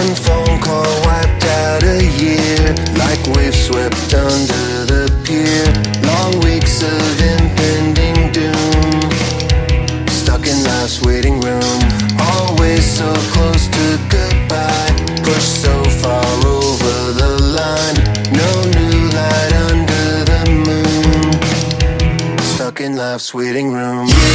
One phone call wiped out a year, like waves swept under the pier. Long weeks of impending doom, stuck in life's waiting room. Always so close to goodbye, pushed so far over the line. No new light under the moon, stuck in life's waiting room.